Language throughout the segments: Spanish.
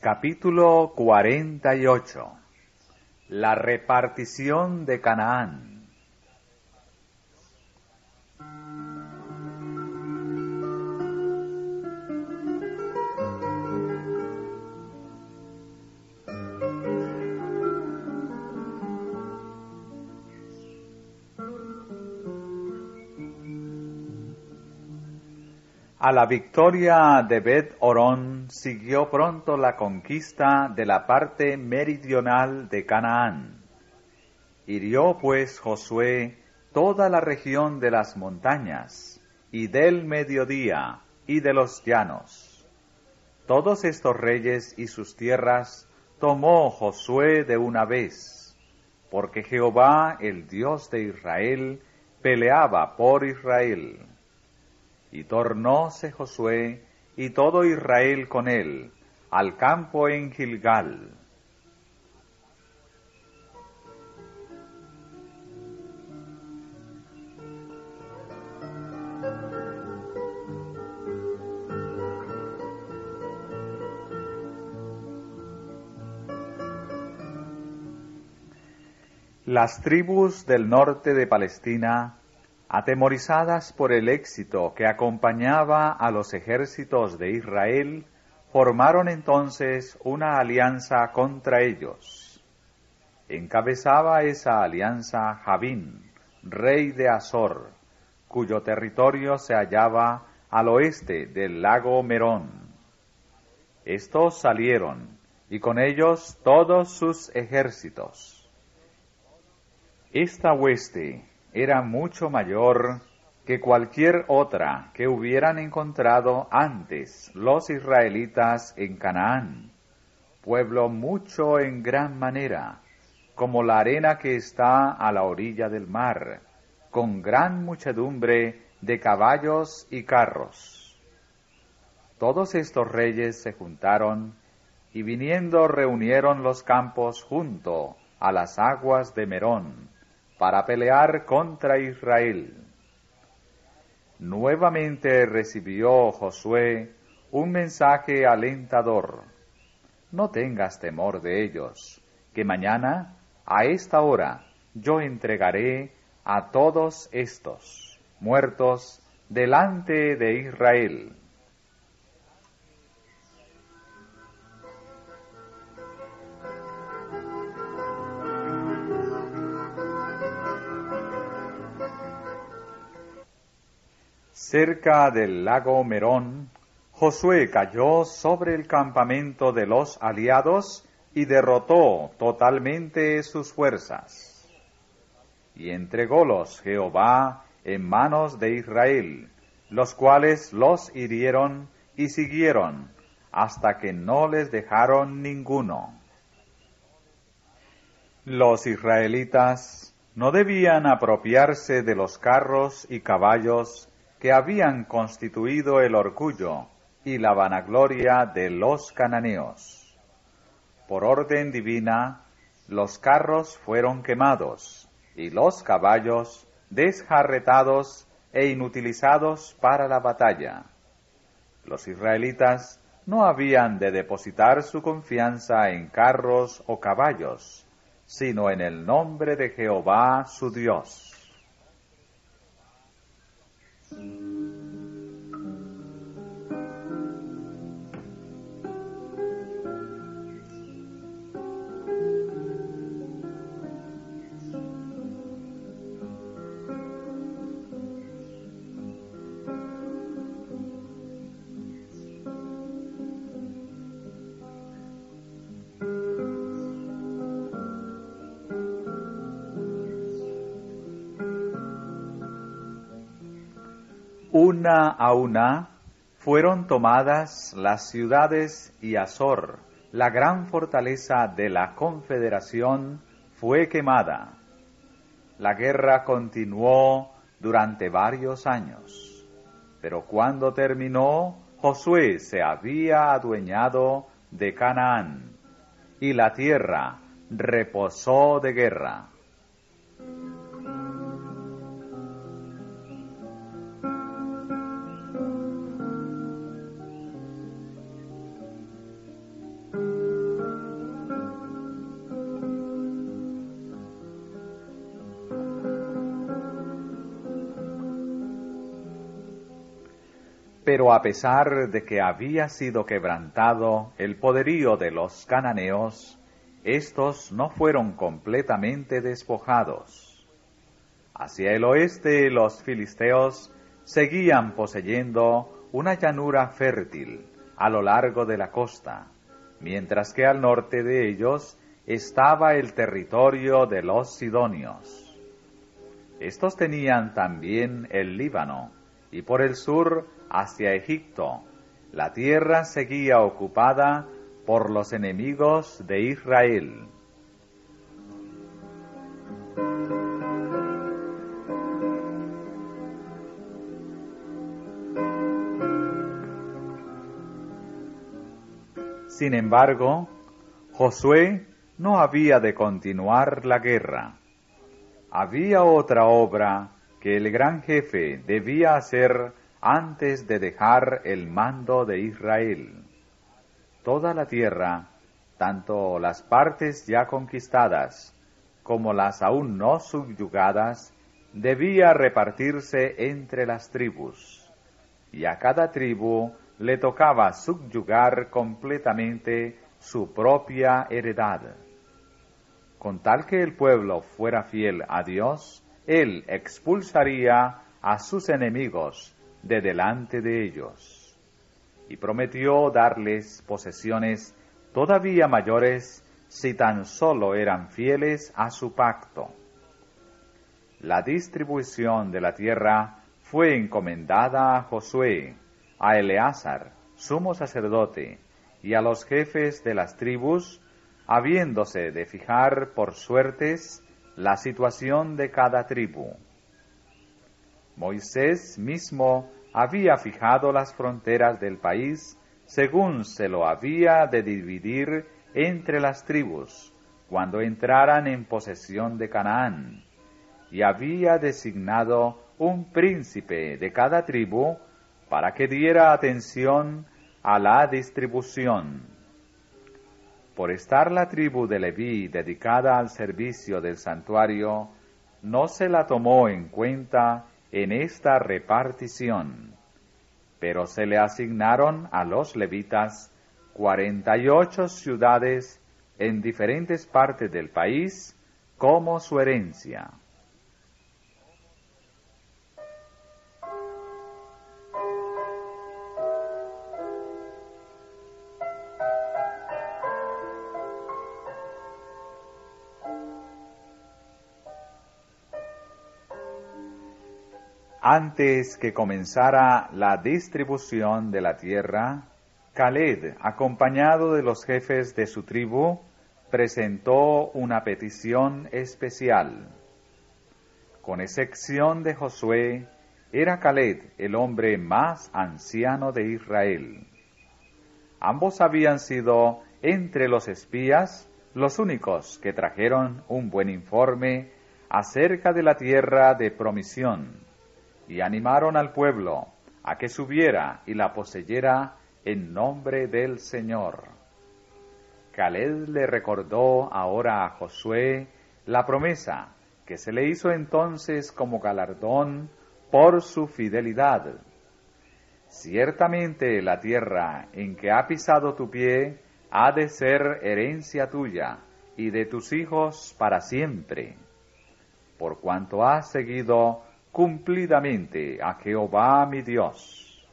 Capítulo 48. La repartición de Canaán. A la victoria de Bet-Horón siguió pronto la conquista de la parte meridional de Canaán. Hirió pues Josué toda la región de las montañas, y del mediodía, y de los llanos. Todos estos reyes y sus tierras tomó Josué de una vez, porque Jehová, el Dios de Israel, peleaba por Israel. Y tornóse Josué y todo Israel con él al campo en Gilgal. Las tribus del norte de Palestina, atemorizadas por el éxito que acompañaba a los ejércitos de Israel, formaron entonces una alianza contra ellos. Encabezaba esa alianza Javín, rey de Azor, cuyo territorio se hallaba al oeste del lago Merón. Estos salieron, y con ellos todos sus ejércitos. Esta hueste era mucho mayor que cualquier otra que hubieran encontrado antes los israelitas en Canaán, pueblo mucho en gran manera, como la arena que está a la orilla del mar, con gran muchedumbre de caballos y carros. Todos estos reyes se juntaron, y viniendo reunieron los campos junto a las aguas de Merón, para pelear contra Israel. Nuevamente recibió Josué un mensaje alentador: no tengas temor de ellos, que mañana, a esta hora, yo entregaré a todos estos muertos delante de Israel. Cerca del lago Merón, Josué cayó sobre el campamento de los aliados y derrotó totalmente sus fuerzas. Y entrególos Jehová en manos de Israel, los cuales los hirieron y siguieron, hasta que no les dejaron ninguno. Los israelitas no debían apropiarse de los carros y caballos que habían constituido el orgullo y la vanagloria de los cananeos. Por orden divina, los carros fueron quemados, y los caballos desjarretados e inutilizados para la batalla. Los israelitas no habían de depositar su confianza en carros o caballos, sino en el nombre de Jehová su Dios. Una a una fueron tomadas las ciudades y Azor, la gran fortaleza de la confederación, fue quemada. La guerra continuó durante varios años, pero cuando terminó, Josué se había adueñado de Canaán, y la tierra reposó de guerra. Pero a pesar de que había sido quebrantado el poderío de los cananeos, éstos no fueron completamente despojados. Hacia el oeste los filisteos seguían poseyendo una llanura fértil a lo largo de la costa, mientras que al norte de ellos estaba el territorio de los sidonios. Estos tenían también el Líbano, y por el sur hacia Egipto, la tierra seguía ocupada por los enemigos de Israel. Sin embargo, Josué no había de continuar la guerra. Había otra obra que el gran jefe debía hacer antes de dejar el mando de Israel. Toda la tierra, tanto las partes ya conquistadas como las aún no subyugadas, debía repartirse entre las tribus, y a cada tribu le tocaba subyugar completamente su propia heredad. Con tal que el pueblo fuera fiel a Dios, Él expulsaría a sus enemigos de delante de ellos, y prometió darles posesiones todavía mayores si tan solo eran fieles a su pacto. La distribución de la tierra fue encomendada a Josué, a Eleazar, sumo sacerdote, y a los jefes de las tribus, habiéndose de fijar por suertes la situación de cada tribu. Moisés mismo había fijado las fronteras del país según se lo había de dividir entre las tribus cuando entraran en posesión de Canaán, y había designado un príncipe de cada tribu para que diera atención a la distribución. Por estar la tribu de Leví dedicada al servicio del santuario, no se la tomó en cuenta en esta repartición, pero se le asignaron a los levitas 48 ciudades en diferentes partes del país como su herencia. Antes que comenzara la distribución de la tierra, Caleb, acompañado de los jefes de su tribu, presentó una petición especial. Con excepción de Josué, era Caleb el hombre más anciano de Israel. Ambos habían sido, entre los espías, los únicos que trajeron un buen informe acerca de la tierra de promisión, y animaron al pueblo a que subiera y la poseyera en nombre del Señor. Caleb le recordó ahora a Josué la promesa que se le hizo entonces como galardón por su fidelidad. Ciertamente la tierra en que ha pisado tu pie ha de ser herencia tuya y de tus hijos para siempre, por cuanto has seguido cumplidamente a Jehová mi Dios.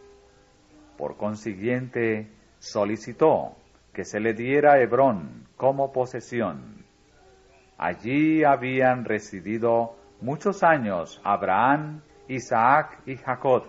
Por consiguiente, solicitó que se le diera Hebrón como posesión. Allí habían residido muchos años Abraham, Isaac y Jacob.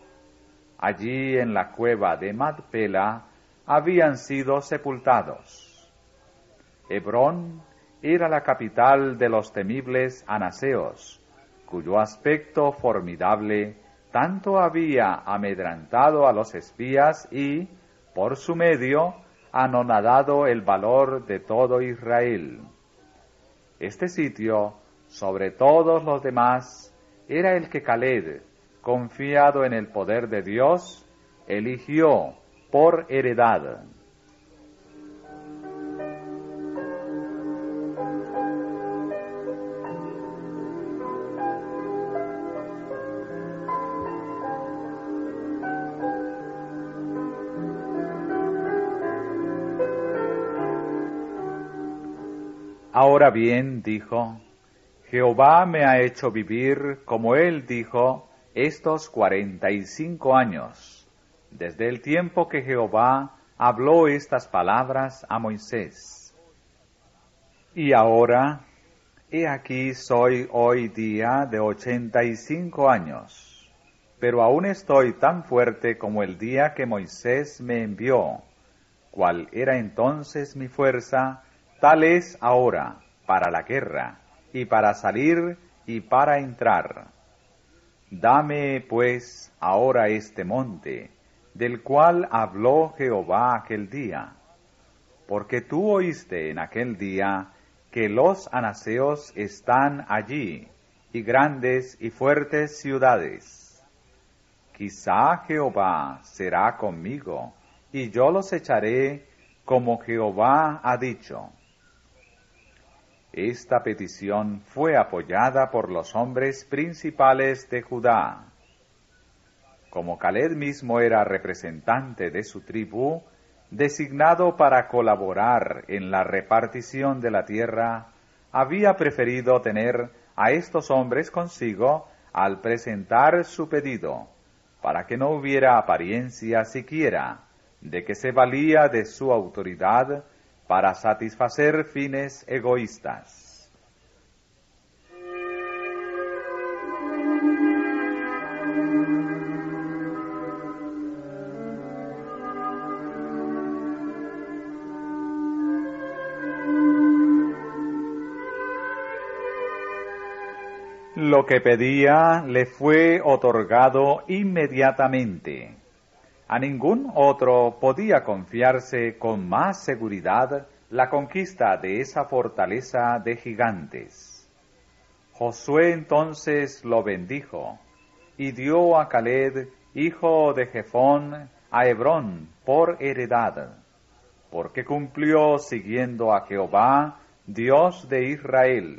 Allí en la cueva de Macpela habían sido sepultados. Hebrón era la capital de los temibles anaseos, cuyo aspecto formidable tanto había amedrantado a los espías y, por su medio, anonadado el valor de todo Israel. Este sitio, sobre todos los demás, era el que Caleb, confiado en el poder de Dios, eligió por heredad. Ahora bien, dijo, Jehová me ha hecho vivir, como él dijo, estos 45 años, desde el tiempo que Jehová habló estas palabras a Moisés. Y ahora, he aquí soy hoy día de 85 años, pero aún estoy tan fuerte como el día que Moisés me envió. Cual era entonces mi fuerza, tal es ahora para la guerra, y para salir y para entrar. Dame, pues, ahora este monte, del cual habló Jehová aquel día, porque tú oíste en aquel día que los anaseos están allí, y grandes y fuertes ciudades. Quizá Jehová será conmigo, y yo los echaré como Jehová ha dicho. Esta petición fue apoyada por los hombres principales de Judá. Como Caleb mismo era representante de su tribu, designado para colaborar en la repartición de la tierra, había preferido tener a estos hombres consigo al presentar su pedido, para que no hubiera apariencia siquiera de que se valía de su autoridad para satisfacer fines egoístas. Lo que pedía le fue otorgado inmediatamente. A ningún otro podía confiarse con más seguridad la conquista de esa fortaleza de gigantes. Josué entonces lo bendijo, y dio a Caleb, hijo de Jefón, a Hebrón por heredad, porque cumplió siguiendo a Jehová, Dios de Israel.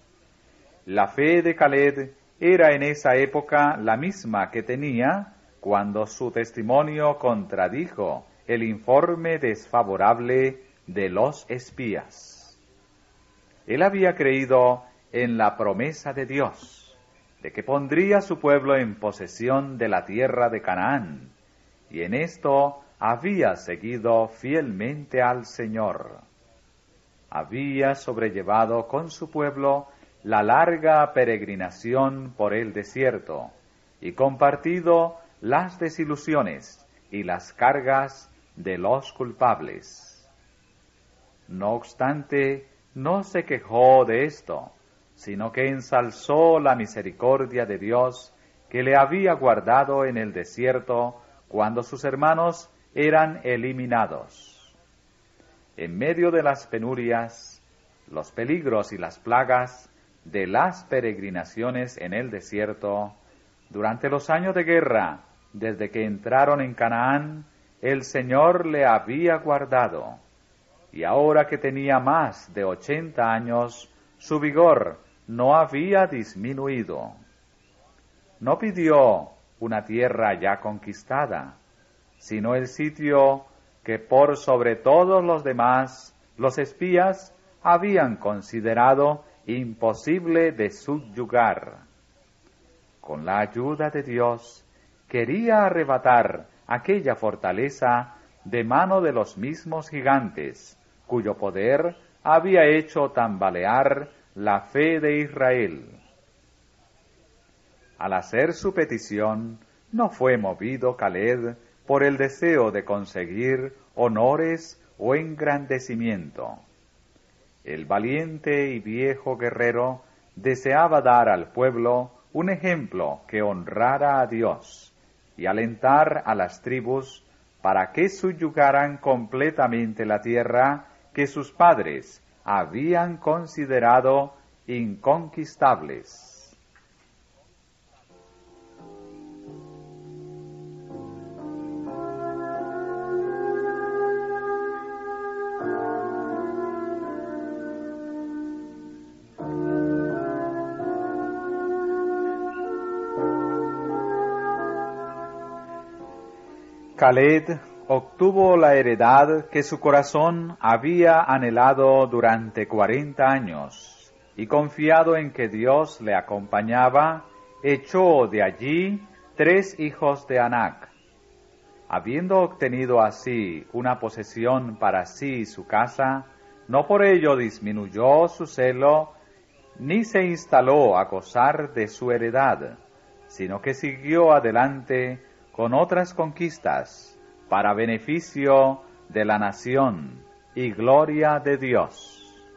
La fe de Caleb era en esa época la misma que tenía cuando su testimonio contradijo el informe desfavorable de los espías. Él había creído en la promesa de Dios, de que pondría su pueblo en posesión de la tierra de Canaán, y en esto había seguido fielmente al Señor. Había sobrellevado con su pueblo la larga peregrinación por el desierto, y compartido las desilusiones y las cargas de los culpables. No obstante, no se quejó de esto, sino que ensalzó la misericordia de Dios que le había guardado en el desierto cuando sus hermanos eran eliminados. En medio de las penurias, los peligros y las plagas de las peregrinaciones en el desierto, durante los años de guerra, desde que entraron en Canaán, el Señor le había guardado, y ahora que tenía más de 80 años, su vigor no había disminuido. No pidió una tierra ya conquistada, sino el sitio que por sobre todos los demás los espías habían considerado imposible de subyugar. Con la ayuda de Dios, quería arrebatar aquella fortaleza de mano de los mismos gigantes, cuyo poder había hecho tambalear la fe de Israel. Al hacer su petición, no fue movido Caleb por el deseo de conseguir honores o engrandecimiento. El valiente y viejo guerrero deseaba dar al pueblo un ejemplo que honrara a Dios y alentar a las tribus para que subyugaran completamente la tierra que sus padres habían considerado inconquistables. Caleb obtuvo la heredad que su corazón había anhelado durante 40 años, y confiado en que Dios le acompañaba, echó de allí 3 hijos de Anac. Habiendo obtenido así una posesión para sí y su casa, no por ello disminuyó su celo, ni se instaló a gozar de su heredad, sino que siguió adelante con otras conquistas, para beneficio de la nación y gloria de Dios.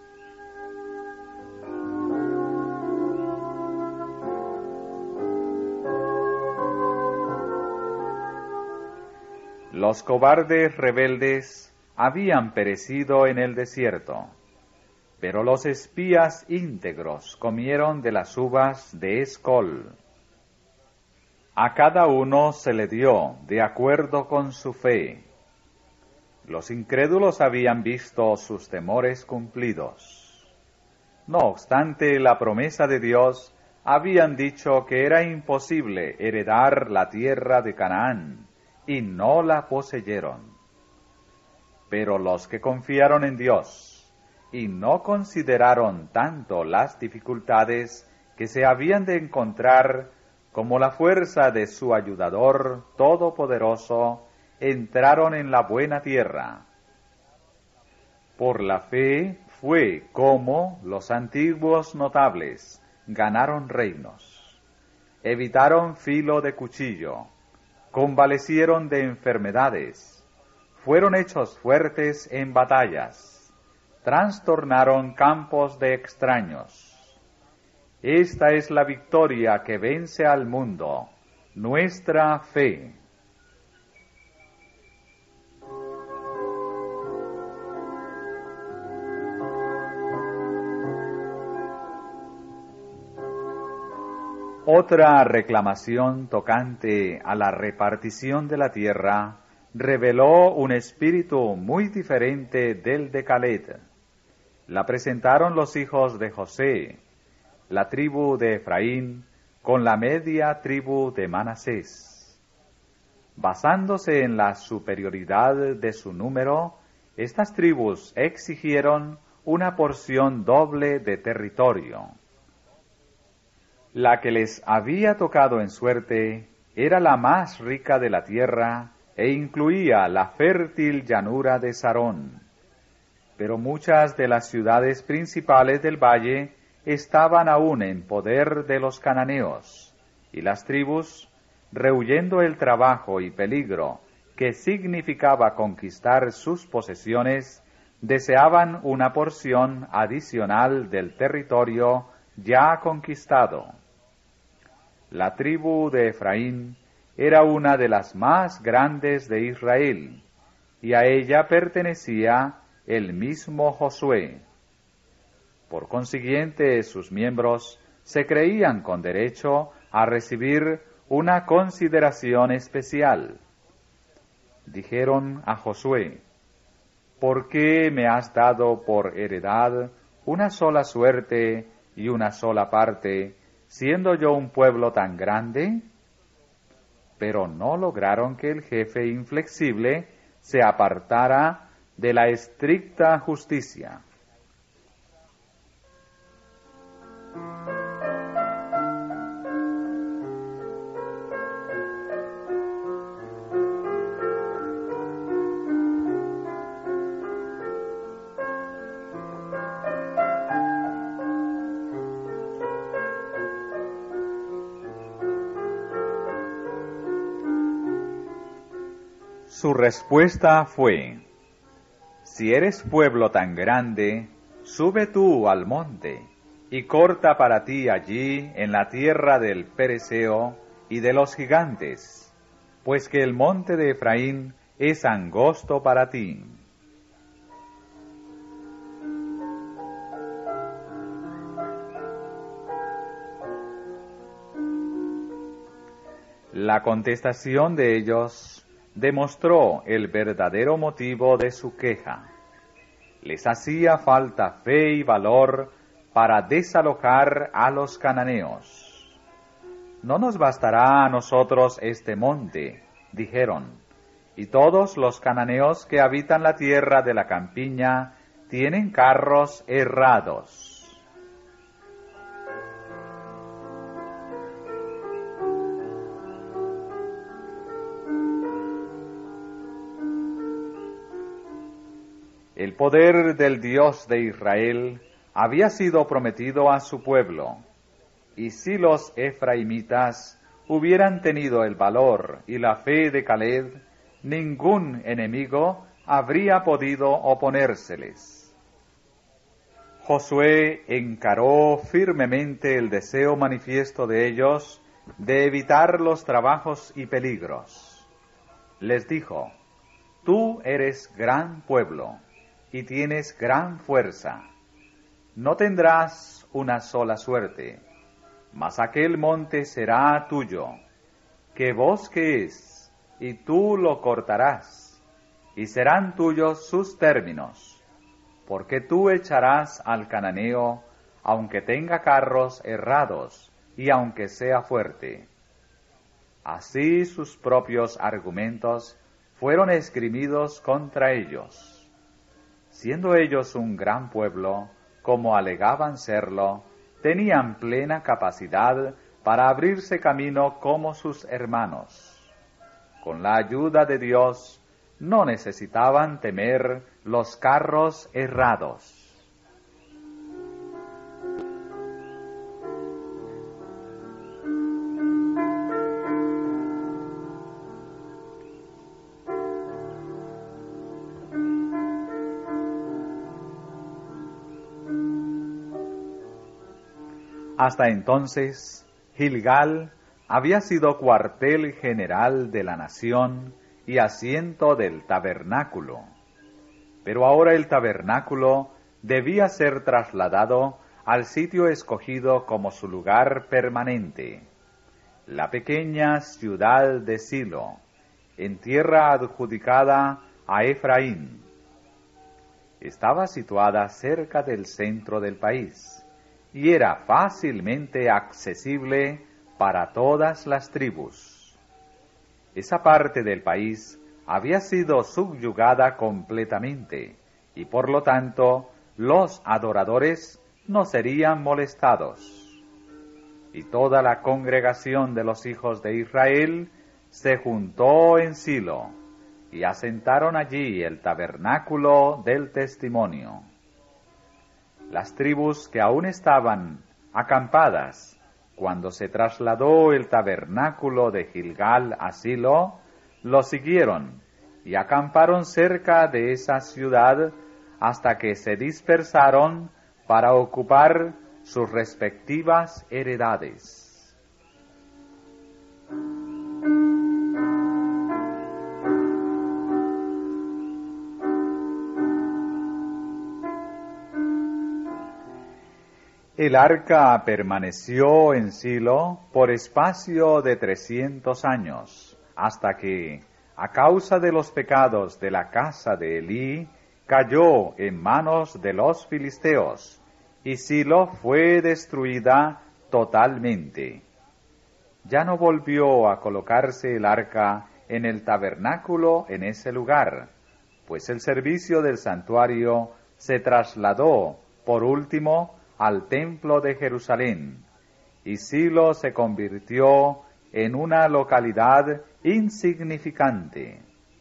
Los cobardes rebeldes habían perecido en el desierto, pero los espías íntegros comieron de las uvas de Escol. A cada uno se le dio de acuerdo con su fe. Los incrédulos habían visto sus temores cumplidos. No obstante la promesa de Dios, habían dicho que era imposible heredar la tierra de Canaán, y no la poseyeron. Pero los que confiaron en Dios, y no consideraron tanto las dificultades que se habían de encontrar como la fuerza de su ayudador todopoderoso, entraron en la buena tierra. Por la fe fue como los antiguos notables ganaron reinos, evitaron filo de cuchillo, convalecieron de enfermedades, fueron hechos fuertes en batallas, trastornaron campos de extraños. Esta es la victoria que vence al mundo, nuestra fe. Otra reclamación tocante a la repartición de la tierra reveló un espíritu muy diferente del de Caleb. La presentaron los hijos de José, la tribu de Efraín, con la media tribu de Manasés. Basándose en la superioridad de su número, estas tribus exigieron una porción doble de territorio. La que les había tocado en suerte era la más rica de la tierra e incluía la fértil llanura de Sarón. Pero muchas de las ciudades principales del valle estaban aún en poder de los cananeos, y las tribus, rehuyendo el trabajo y peligro que significaba conquistar sus posesiones, deseaban una porción adicional del territorio ya conquistado. La tribu de Efraín era una de las más grandes de Israel, y a ella pertenecía el mismo Josué. Por consiguiente, sus miembros se creían con derecho a recibir una consideración especial. Dijeron a Josué: ¿por qué me has dado por heredad una sola suerte y una sola parte, siendo yo un pueblo tan grande? Pero no lograron que el jefe inflexible se apartara de la estricta justicia. Su respuesta fue: si eres pueblo tan grande, sube tú al monte, y corta para ti allí en la tierra del Pereseo y de los gigantes, pues que el monte de Efraín es angosto para ti. La contestación de ellos demostró el verdadero motivo de su queja. Les hacía falta fe y valor para desalojar a los cananeos. No nos bastará a nosotros este monte, dijeron, y todos los cananeos que habitan la tierra de la campiña tienen carros herrados. El poder del Dios de Israel había sido prometido a su pueblo, y si los efraimitas hubieran tenido el valor y la fe de Caleb, ningún enemigo habría podido oponérseles. Josué encaró firmemente el deseo manifiesto de ellos de evitar los trabajos y peligros. Les dijo: tú eres gran pueblo y tienes gran fuerza. No tendrás una sola suerte, mas aquel monte será tuyo, que bosque es, y tú lo cortarás, y serán tuyos sus términos, porque tú echarás al cananeo, aunque tenga carros herrados, y aunque sea fuerte. Así sus propios argumentos fueron esgrimidos contra ellos. Siendo ellos un gran pueblo, como alegaban serlo, tenían plena capacidad para abrirse camino como sus hermanos. Con la ayuda de Dios, no necesitaban temer los carros herrados. Hasta entonces, Gilgal había sido cuartel general de la nación y asiento del tabernáculo. Pero ahora el tabernáculo debía ser trasladado al sitio escogido como su lugar permanente, la pequeña ciudad de Silo, en tierra adjudicada a Efraín. Estaba situada cerca del centro del país y era fácilmente accesible para todas las tribus. Esa parte del país había sido subyugada completamente, y por lo tanto los adoradores no serían molestados. Y toda la congregación de los hijos de Israel se juntó en Silo, y asentaron allí el tabernáculo del testimonio. Las tribus que aún estaban acampadas cuando se trasladó el tabernáculo de Gilgal a Silo, lo siguieron y acamparon cerca de esa ciudad hasta que se dispersaron para ocupar sus respectivas heredades. El arca permaneció en Silo por espacio de 300 años, hasta que, a causa de los pecados de la casa de Elí, cayó en manos de los filisteos, y Silo fue destruida totalmente. Ya no volvió a colocarse el arca en el tabernáculo en ese lugar, pues el servicio del santuario se trasladó, por último, al templo de Jerusalén, y Silo se convirtió en una localidad insignificante.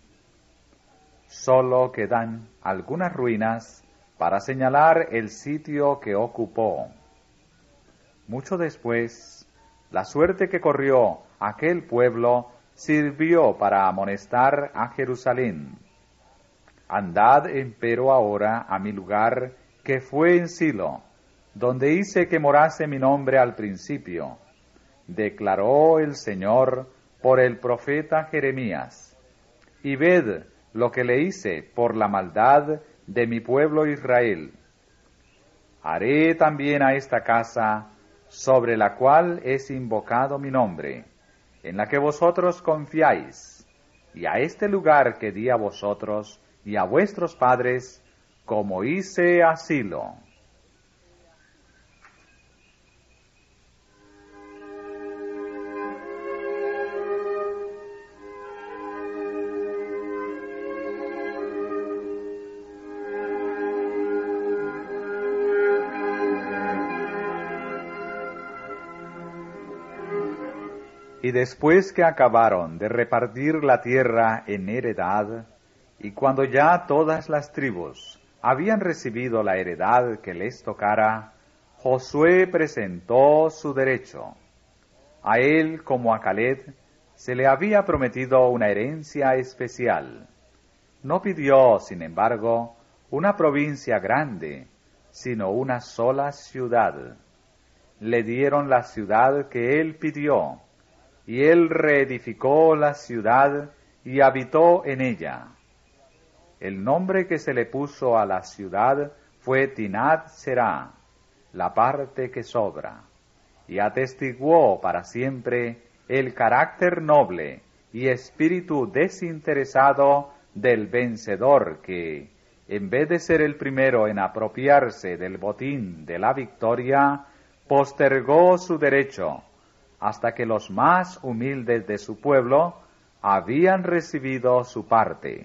Solo quedan algunas ruinas para señalar el sitio que ocupó. Mucho después, la suerte que corrió aquel pueblo sirvió para amonestar a Jerusalén. Andad empero ahora a mi lugar que fue en Silo, donde hice que morase mi nombre al principio, declaró el Señor por el profeta Jeremías, y ved lo que le hice por la maldad de mi pueblo Israel. Haré también a esta casa, sobre la cual es invocado mi nombre, en la que vosotros confiáis, y a este lugar que di a vosotros y a vuestros padres, como hice a Silo. después que acabaron de repartir la tierra en heredad, y cuando ya todas las tribus habían recibido la heredad que les tocara, Josué presentó su derecho. A él, como a Caleb, se le había prometido una herencia especial. No pidió, sin embargo, una provincia grande, sino una sola ciudad. Le dieron la ciudad que él pidió, y él reedificó la ciudad y habitó en ella. El nombre que se le puso a la ciudad fue Tinat Será, la parte que sobra, y atestiguó para siempre el carácter noble y espíritu desinteresado del vencedor que, en vez de ser el primero en apropiarse del botín de la victoria, postergó su derecho hasta que los más humildes de su pueblo habían recibido su parte.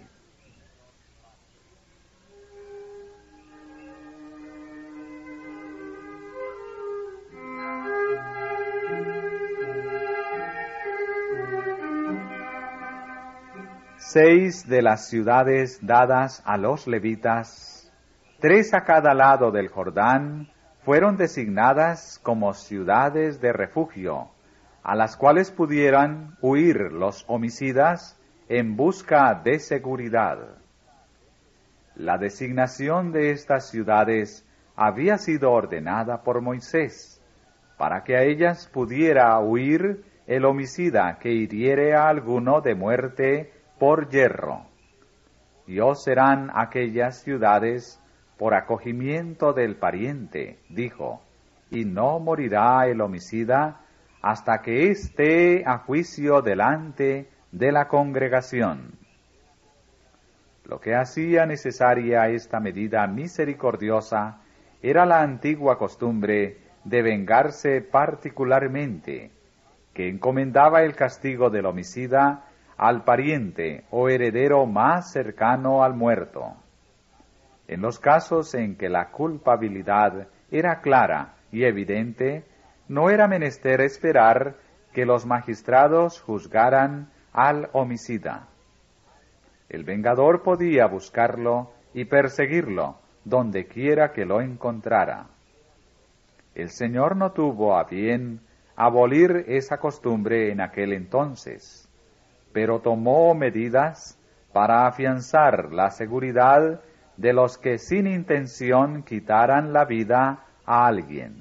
Seis de las ciudades dadas a los levitas, 3 a cada lado del Jordán, fueron designadas como ciudades de refugio, a las cuales pudieran huir los homicidas en busca de seguridad. La designación de estas ciudades había sido ordenada por Moisés, para que a ellas pudiera huir el homicida que hiriere a alguno de muerte por yerro. Y os serán aquellas ciudades por acogimiento del pariente, dijo, y no morirá el homicida hasta que esté a juicio delante de la congregación. Lo que hacía necesaria esta medida misericordiosa era la antigua costumbre de vengarse particularmente, que encomendaba el castigo del homicida al pariente o heredero más cercano al muerto. En los casos en que la culpabilidad era clara y evidente, no era menester esperar que los magistrados juzgaran al homicida. El vengador podía buscarlo y perseguirlo donde quiera que lo encontrara. El Señor no tuvo a bien abolir esa costumbre en aquel entonces, pero tomó medidas para afianzar la seguridad de los que sin intención quitaran la vida a alguien.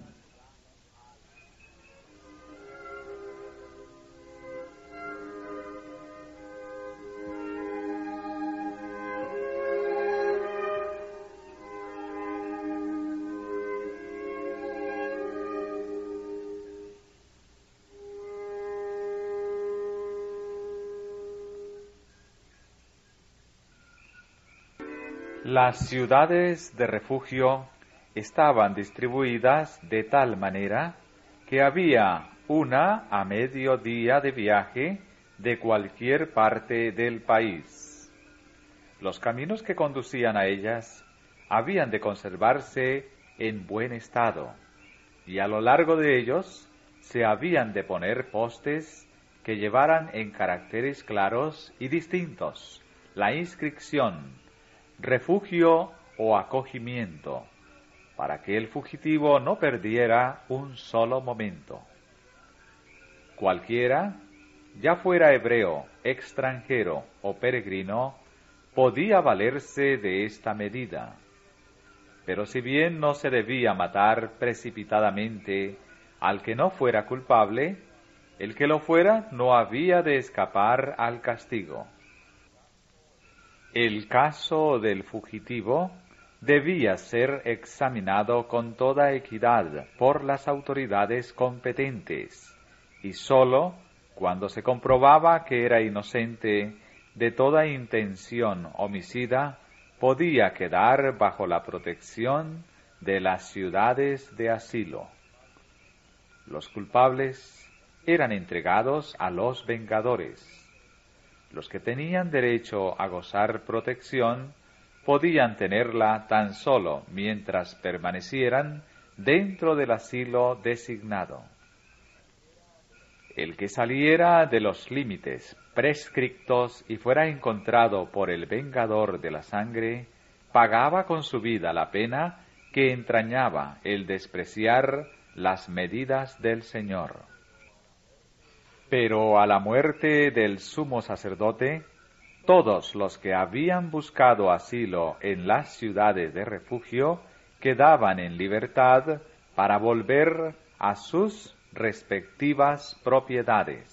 Las ciudades de refugio estaban distribuidas de tal manera que había una a medio día de viaje de cualquier parte del país. Los caminos que conducían a ellas habían de conservarse en buen estado, y a lo largo de ellos se habían de poner postes que llevaran en caracteres claros y distintos la inscripción refugio o acogimiento, para que el fugitivo no perdiera un solo momento. Cualquiera, ya fuera hebreo, extranjero o peregrino, podía valerse de esta medida. Pero si bien no se debía matar precipitadamente al que no fuera culpable, el que lo fuera no había de escapar al castigo. El caso del fugitivo debía ser examinado con toda equidad por las autoridades competentes, y sólo cuando se comprobaba que era inocente de toda intención homicida, podía quedar bajo la protección de las ciudades de asilo. Los culpables eran entregados a los vengadores. Los que tenían derecho a gozar protección podían tenerla tan solo mientras permanecieran dentro del asilo designado. El que saliera de los límites prescriptos y fuera encontrado por el vengador de la sangre, pagaba con su vida la pena que entrañaba el despreciar las medidas del Señor. Pero a la muerte del sumo sacerdote, todos los que habían buscado asilo en las ciudades de refugio quedaban en libertad para volver a sus respectivas propiedades.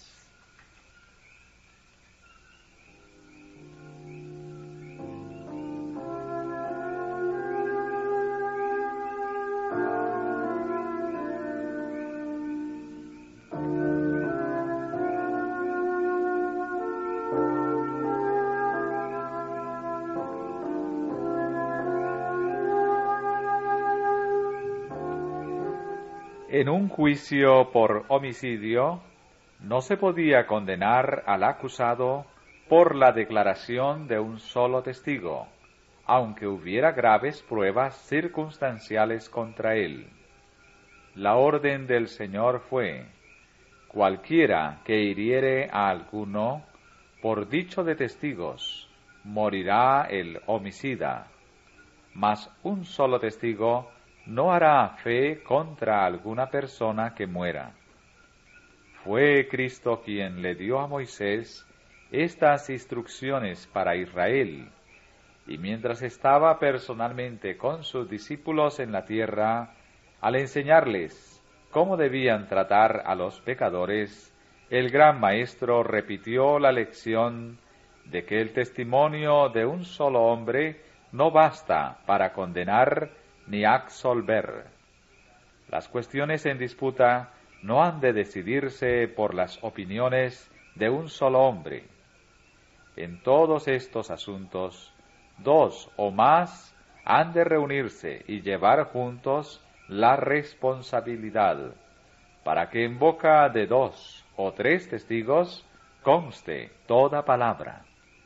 En un juicio por homicidio, no se podía condenar al acusado por la declaración de un solo testigo, aunque hubiera graves pruebas circunstanciales contra él. La orden del Señor fue: cualquiera que hiriere a alguno, por dicho de testigos, morirá el homicida, mas un solo testigo no hará fe contra alguna persona que muera. Fue Cristo quien le dio a Moisés estas instrucciones para Israel, y mientras estaba personalmente con sus discípulos en la tierra, al enseñarles cómo debían tratar a los pecadores, el gran Maestro repitió la lección de que el testimonio de un solo hombre no basta para condenar ni absolver. Las cuestiones en disputa no han de decidirse por las opiniones de un solo hombre. En todos estos asuntos, dos o más han de reunirse y llevar juntos la responsabilidad, para que en boca de dos o tres testigos conste toda palabra.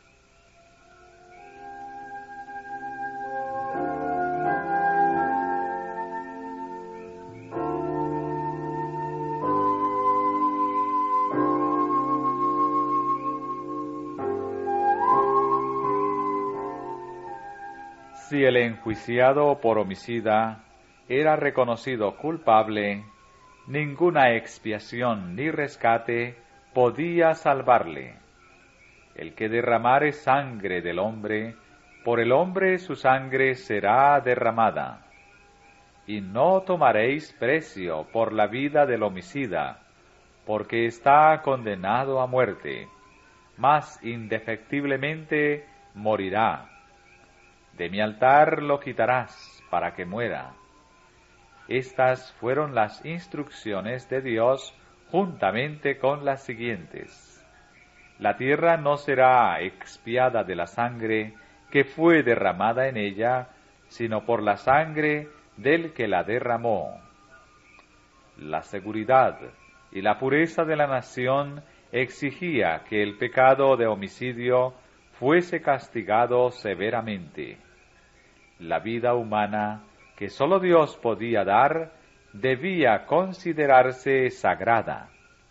Si el enjuiciado por homicida era reconocido culpable, ninguna expiación ni rescate podía salvarle. El que derramare sangre del hombre, por el hombre su sangre será derramada. Y no tomaréis precio por la vida del homicida, porque está condenado a muerte, mas indefectiblemente morirá. De mi altar lo quitarás para que muera. Estas fueron las instrucciones de Dios juntamente con las siguientes: la tierra no será expiada de la sangre que fue derramada en ella, sino por la sangre del que la derramó. La seguridad y la pureza de la nación exigía que el pecado de homicidio fuese castigado severamente. La vida humana, que sólo Dios podía dar, debía considerarse sagrada.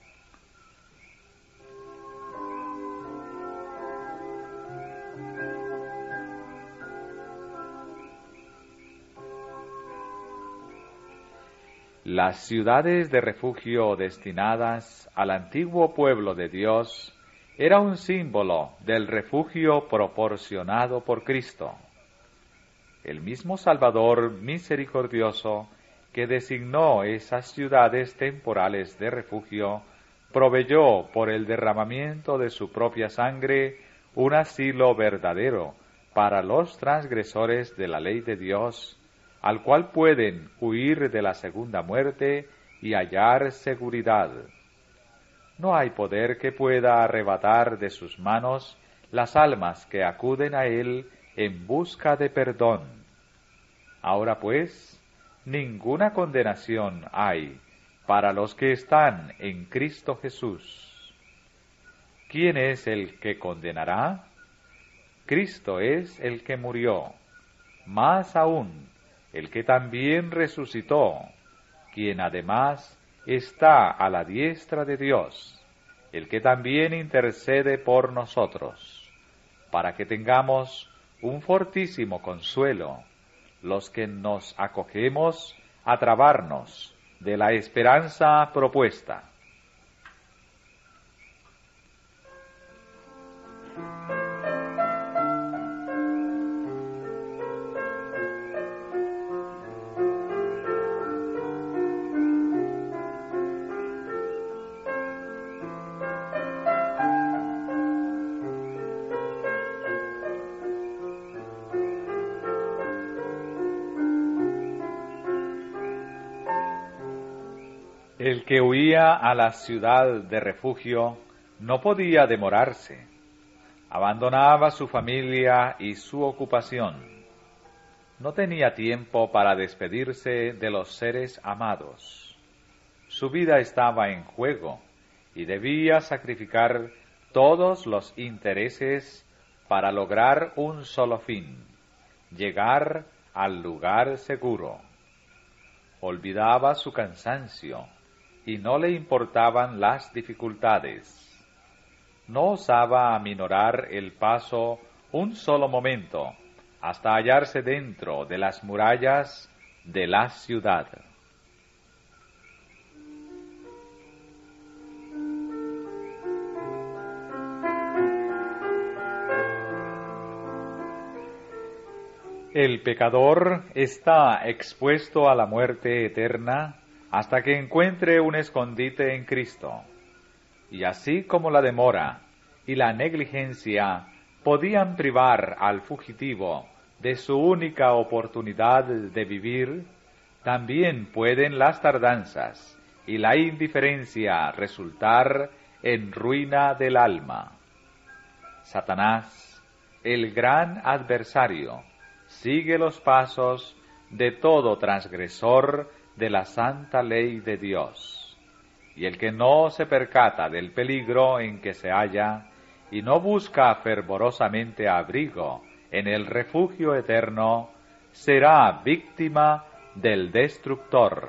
Las ciudades de refugio destinadas al antiguo pueblo de Dios era un símbolo del refugio proporcionado por Cristo. El mismo Salvador misericordioso que designó esas ciudades temporales de refugio, proveyó por el derramamiento de su propia sangre un asilo verdadero para los transgresores de la ley de Dios, al cual pueden huir de la segunda muerte y hallar seguridad. No hay poder que pueda arrebatar de sus manos las almas que acuden a él en busca de perdón. Ahora pues, ninguna condenación hay para los que están en Cristo Jesús. ¿Quién es el que condenará? Cristo es el que murió, más aún, el que también resucitó, quien además está a la diestra de Dios, el que también intercede por nosotros, para que tengamos un fortísimo consuelo, los que nos acogemos a trabarnos de la esperanza propuesta. El que huía a la ciudad de refugio no podía demorarse. Abandonaba su familia y su ocupación. No tenía tiempo para despedirse de los seres amados. Su vida estaba en juego y debía sacrificar todos los intereses para lograr un solo fin: llegar al lugar seguro. Olvidaba su cansancio y no le importaban las dificultades. No osaba aminorar el paso un solo momento hasta hallarse dentro de las murallas de la ciudad. El pecador está expuesto a la muerte eterna hasta que encuentre un escondite en Cristo. Y así como la demora y la negligencia podían privar al fugitivo de su única oportunidad de vivir, también pueden las tardanzas y la indiferencia resultar en ruina del alma. Satanás, el gran adversario, sigue los pasos de todo transgresor de la santa ley de Dios, y el que no se percata del peligro en que se halla y no busca fervorosamente abrigo en el refugio eterno, será víctima del destructor.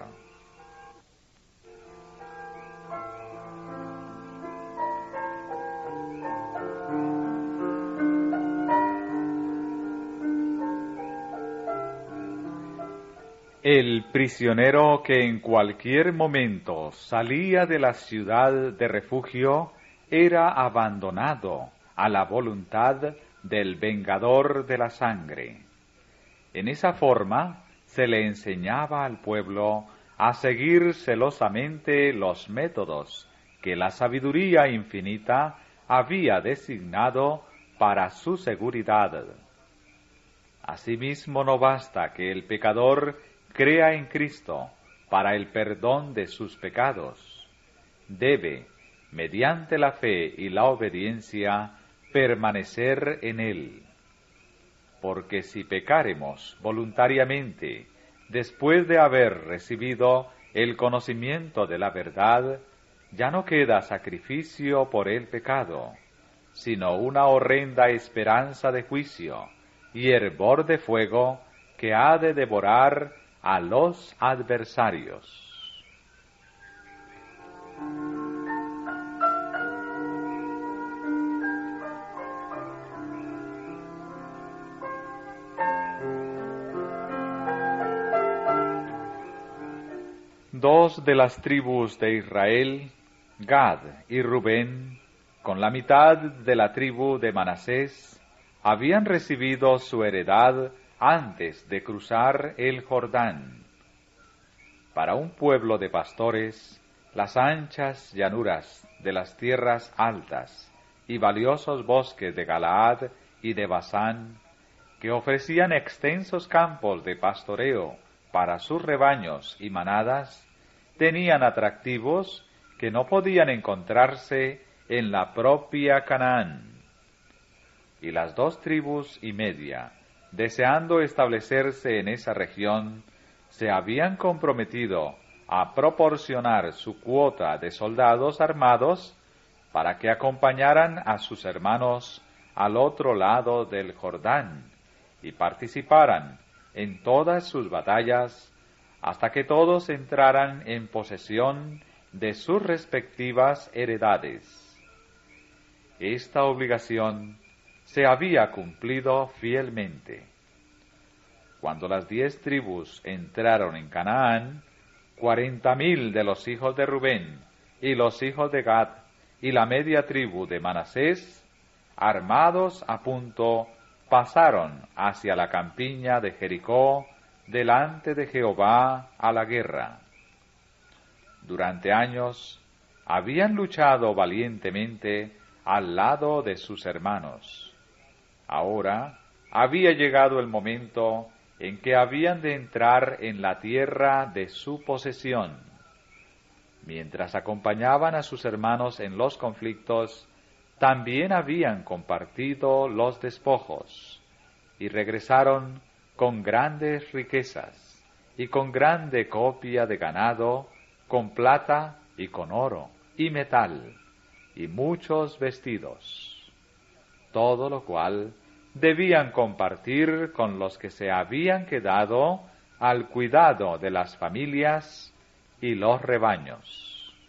El prisionero que en cualquier momento salía de la ciudad de refugio era abandonado a la voluntad del vengador de la sangre. En esa forma se le enseñaba al pueblo a seguir celosamente los métodos que la sabiduría infinita había designado para su seguridad. Asimismo, no basta que el pecador crea en Cristo para el perdón de sus pecados. Debe, mediante la fe y la obediencia, permanecer en Él. Porque si pecáremos voluntariamente, después de haber recibido el conocimiento de la verdad, ya no queda sacrificio por el pecado, sino una horrenda esperanza de juicio y hervor de fuego que ha de devorar a los adversarios. Dos de las tribus de Israel, Gad y Rubén, con la mitad de la tribu de Manasés, habían recibido su heredad antes de cruzar el Jordán. Para un pueblo de pastores, las anchas llanuras de las tierras altas y valiosos bosques de Galaad y de Basán, que ofrecían extensos campos de pastoreo para sus rebaños y manadas, tenían atractivos que no podían encontrarse en la propia Canaán. Y las dos tribus y media, deseando establecerse en esa región, se habían comprometido a proporcionar su cuota de soldados armados para que acompañaran a sus hermanos al otro lado del Jordán y participaran en todas sus batallas hasta que todos entraran en posesión de sus respectivas heredades. Esta obligación se había cumplido fielmente. Cuando las 10 tribus entraron en Canaán, 40,000 de los hijos de Rubén y los hijos de Gad y la media tribu de Manasés, armados a punto, pasaron hacia la campiña de Jericó delante de Jehová a la guerra. Durante años habían luchado valientemente al lado de sus hermanos. Ahora había llegado el momento en que habían de entrar en la tierra de su posesión. Mientras acompañaban a sus hermanos en los conflictos, también habían compartido los despojos, y regresaron con grandes riquezas, y con grande copia de ganado, con plata y con oro, y metal, y muchos vestidos. Todo lo cual debían compartir con los que se habían quedado al cuidado de las familias y los rebaños.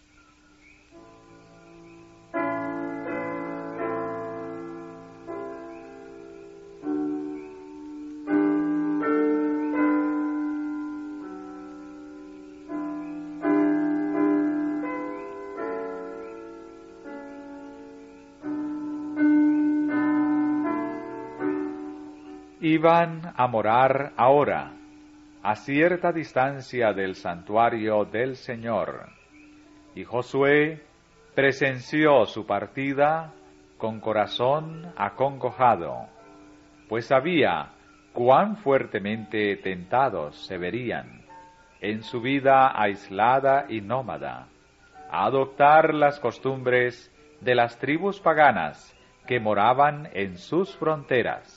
Iban a morar ahora, a cierta distancia del santuario del Señor, y Josué presenció su partida con corazón acongojado, pues sabía cuán fuertemente tentados se verían, en su vida aislada y nómada, a adoptar las costumbres de las tribus paganas que moraban en sus fronteras.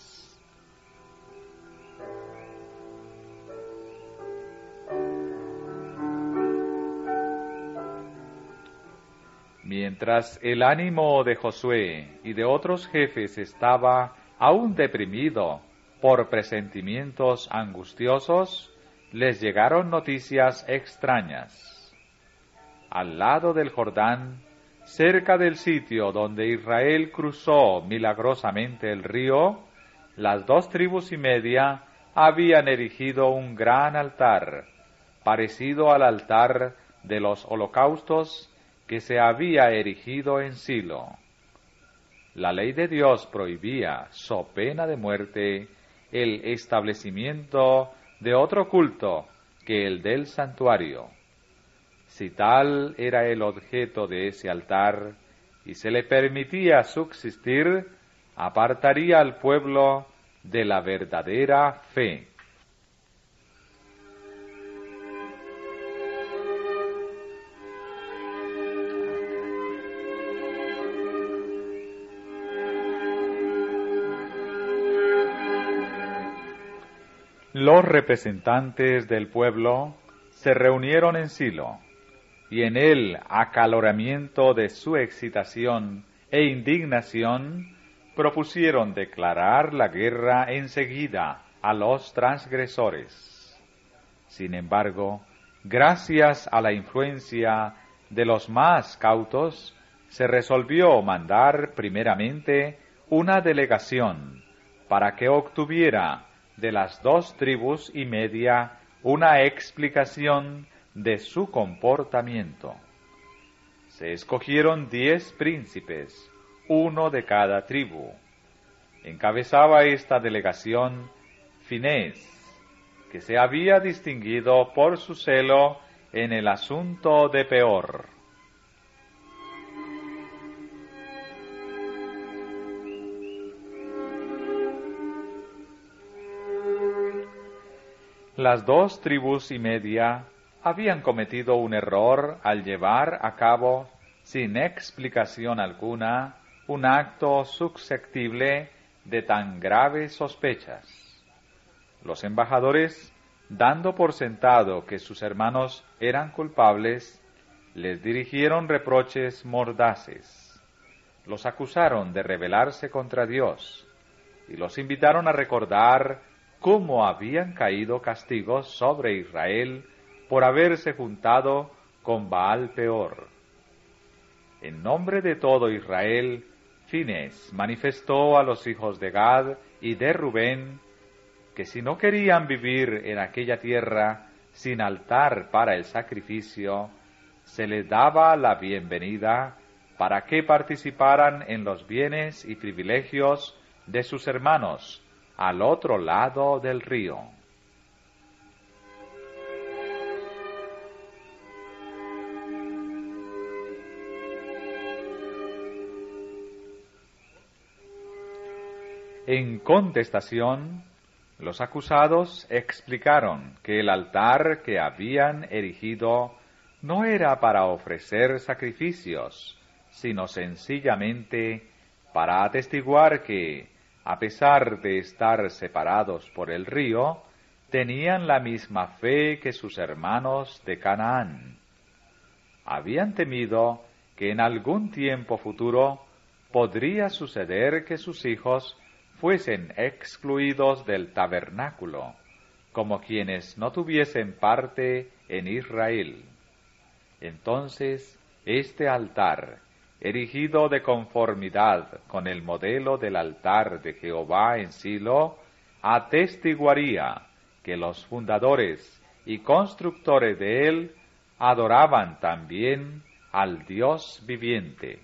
Mientras el ánimo de Josué y de otros jefes estaba aún deprimido por presentimientos angustiosos, les llegaron noticias extrañas. Al lado del Jordán, cerca del sitio donde Israel cruzó milagrosamente el río, las 2 tribus y media habían erigido un gran altar, parecido al altar de los holocaustos que se había erigido en Silo. La ley de Dios prohibía, so pena de muerte, el establecimiento de otro culto que el del santuario. Si tal era el objeto de ese altar, y se le permitía subsistir, apartaría al pueblo de la verdadera fe. Los representantes del pueblo se reunieron en Silo, y en el acaloramiento de su excitación e indignación, propusieron declarar la guerra enseguida a los transgresores. Sin embargo, gracias a la influencia de los más cautos, se resolvió mandar primeramente una delegación para que obtuviera de las 2 tribus y media una explicación de su comportamiento. Se escogieron 10 príncipes, uno de cada tribu. Encabezaba esta delegación Finés, que se había distinguido por su celo en el asunto de Peor. Las 2 tribus y media habían cometido un error al llevar a cabo, sin explicación alguna, un acto susceptible de tan graves sospechas. Los embajadores, dando por sentado que sus hermanos eran culpables, les dirigieron reproches mordaces. Los acusaron de rebelarse contra Dios y los invitaron a recordar cómo habían caído castigos sobre Israel por haberse juntado con Baal Peor. En nombre de todo Israel, Fines manifestó a los hijos de Gad y de Rubén que si no querían vivir en aquella tierra sin altar para el sacrificio, se les daba la bienvenida para que participaran en los bienes y privilegios de sus hermanos al otro lado del río. En contestación, los acusados explicaron que el altar que habían erigido no era para ofrecer sacrificios, sino sencillamente para atestiguar que, a pesar de estar separados por el río, tenían la misma fe que sus hermanos de Canaán. Habían temido que en algún tiempo futuro podría suceder que sus hijos fuesen excluidos del tabernáculo, como quienes no tuviesen parte en Israel. Entonces, este altar, erigido de conformidad con el modelo del altar de Jehová en Silo, atestiguaría que los fundadores y constructores de él adoraban también al Dios viviente.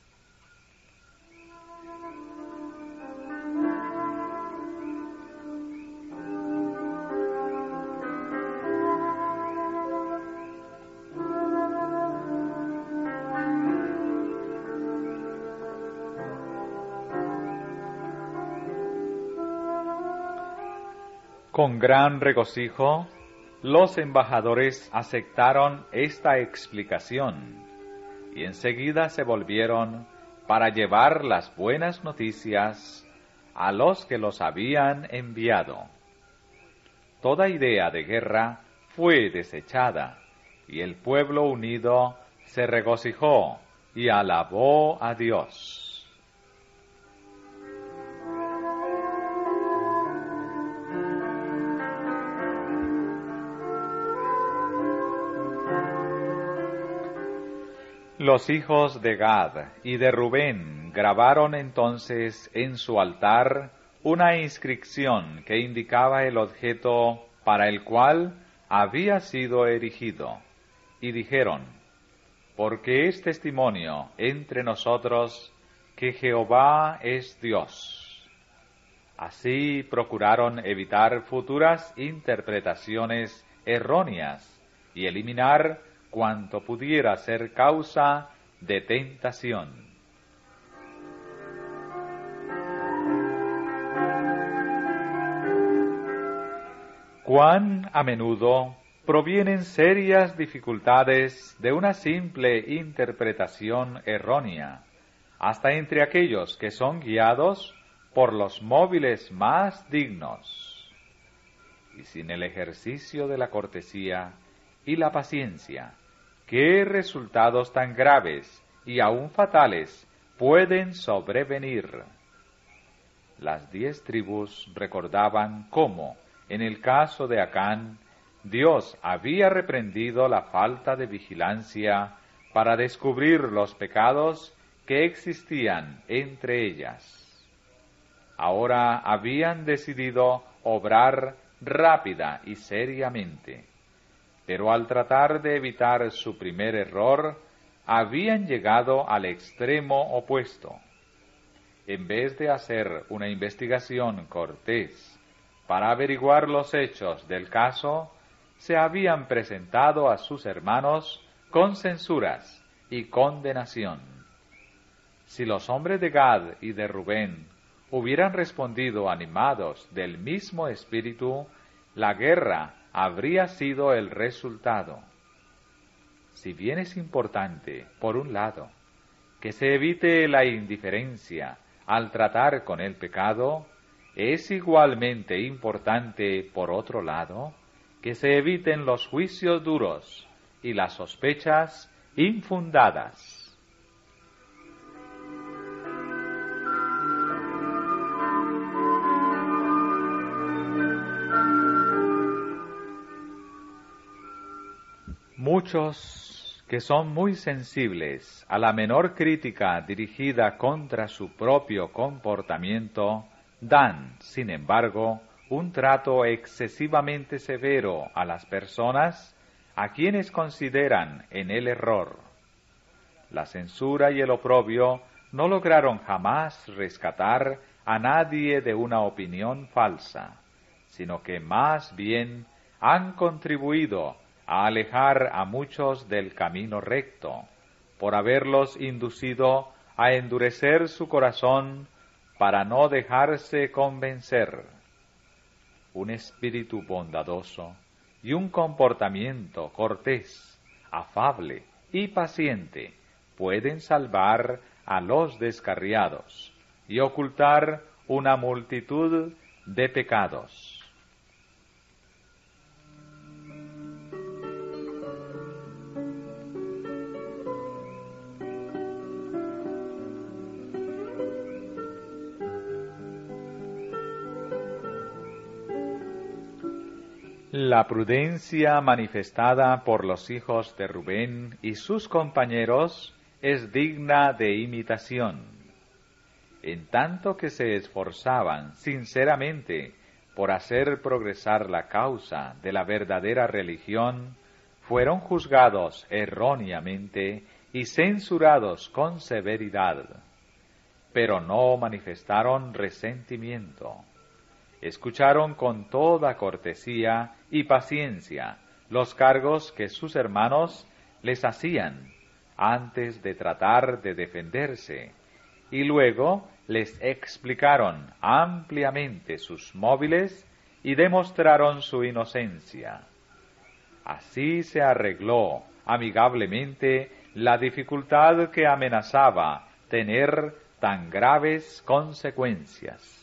Con gran regocijo, los embajadores aceptaron esta explicación y enseguida se volvieron para llevar las buenas noticias a los que los habían enviado. Toda idea de guerra fue desechada y el pueblo unido se regocijó y alabó a Dios. Los hijos de Gad y de Rubén grabaron entonces en su altar una inscripción que indicaba el objeto para el cual había sido erigido, y dijeron: porque es testimonio entre nosotros que Jehová es Dios. Así procuraron evitar futuras interpretaciones erróneas y eliminar cuanto pudiera ser causa de tentación. Cuán a menudo provienen serias dificultades de una simple interpretación errónea, hasta entre aquellos que son guiados por los móviles más dignos. Y sin el ejercicio de la cortesía y la paciencia, ¿qué resultados tan graves y aún fatales pueden sobrevenir? Las 10 tribus recordaban cómo, en el caso de Acán, Dios había reprendido la falta de vigilancia para descubrir los pecados que existían entre ellas. Ahora habían decidido obrar rápida y seriamente, pero al tratar de evitar su primer error, habían llegado al extremo opuesto. En vez de hacer una investigación cortés para averiguar los hechos del caso, se habían presentado a sus hermanos con censuras y condenación. Si los hombres de Gad y de Rubén hubieran respondido animados del mismo espíritu, la guerra habría sido el resultado. Si bien es importante, por un lado, que se evite la indiferencia al tratar con el pecado, es igualmente importante, por otro lado, que se eviten los juicios duros y las sospechas infundadas. Muchos que son muy sensibles a la menor crítica dirigida contra su propio comportamiento, dan, sin embargo, un trato excesivamente severo a las personas a quienes consideran en el error. La censura y el oprobio no lograron jamás rescatar a nadie de una opinión falsa, sino que más bien han contribuido a alejar a muchos del camino recto, por haberlos inducido a endurecer su corazón para no dejarse convencer. Un espíritu bondadoso y un comportamiento cortés, afable y paciente pueden salvar a los descarriados y ocultar una multitud de pecados. La prudencia manifestada por los hijos de Rubén y sus compañeros es digna de imitación. En tanto que se esforzaban sinceramente por hacer progresar la causa de la verdadera religión, fueron juzgados erróneamente y censurados con severidad, pero no manifestaron resentimiento. Escucharon con toda cortesía y paciencia los cargos que sus hermanos les hacían antes de tratar de defenderse, y luego les explicaron ampliamente sus móviles y demostraron su inocencia. Así se arregló amigablemente la dificultad que amenazaba tener tan graves consecuencias.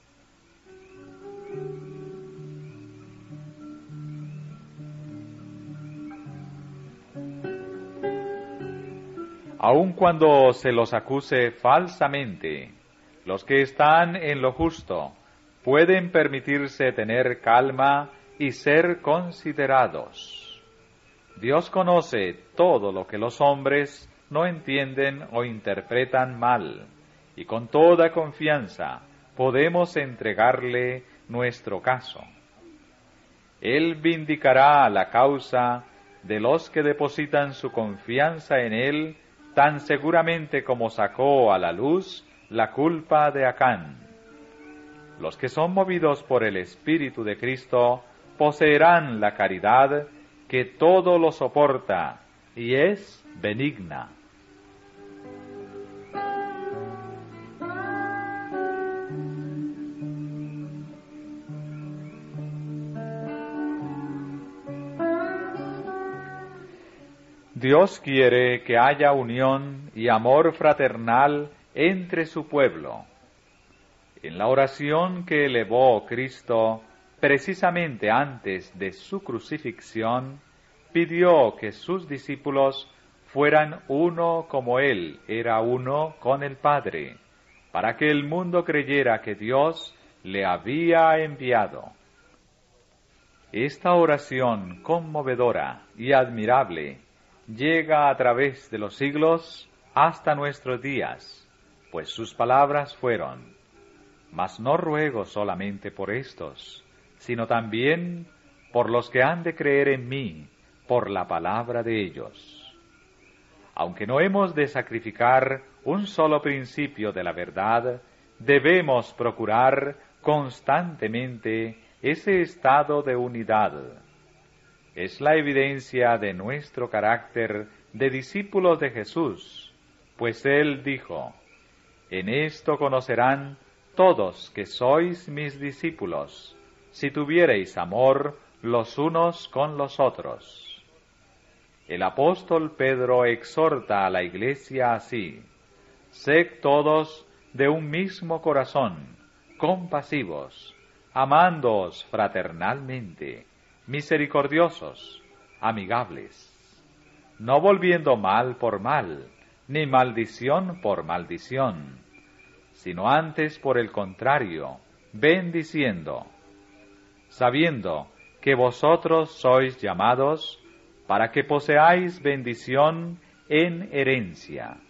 Aun cuando se los acuse falsamente, los que están en lo justo pueden permitirse tener calma y ser considerados. Dios conoce todo lo que los hombres no entienden o interpretan mal, y con toda confianza podemos entregarle nuestro caso. Él vindicará la causa de los que depositan su confianza en Él tan seguramente como sacó a la luz la culpa de Acán. Los que son movidos por el Espíritu de Cristo poseerán la caridad que todo lo soporta y es benigna. Dios quiere que haya unión y amor fraternal entre su pueblo. En la oración que elevó Cristo precisamente antes de su crucifixión, pidió que sus discípulos fueran uno como Él era uno con el Padre, para que el mundo creyera que Dios le había enviado. Esta oración conmovedora y admirable llega a través de los siglos hasta nuestros días, pues sus palabras fueron: mas no ruego solamente por estos, sino también por los que han de creer en mí, por la palabra de ellos. Aunque no hemos de sacrificar un solo principio de la verdad, debemos procurar constantemente ese estado de unidad. Es la evidencia de nuestro carácter de discípulos de Jesús, pues Él dijo: en esto conocerán todos que sois mis discípulos, si tuviereis amor los unos con los otros. El apóstol Pedro exhorta a la Iglesia así: sed todos de un mismo corazón, compasivos, amándoos fraternalmente, misericordiosos, amigables, no volviendo mal por mal, ni maldición por maldición, sino antes por el contrario, bendiciendo, sabiendo que vosotros sois llamados para que poseáis bendición en herencia.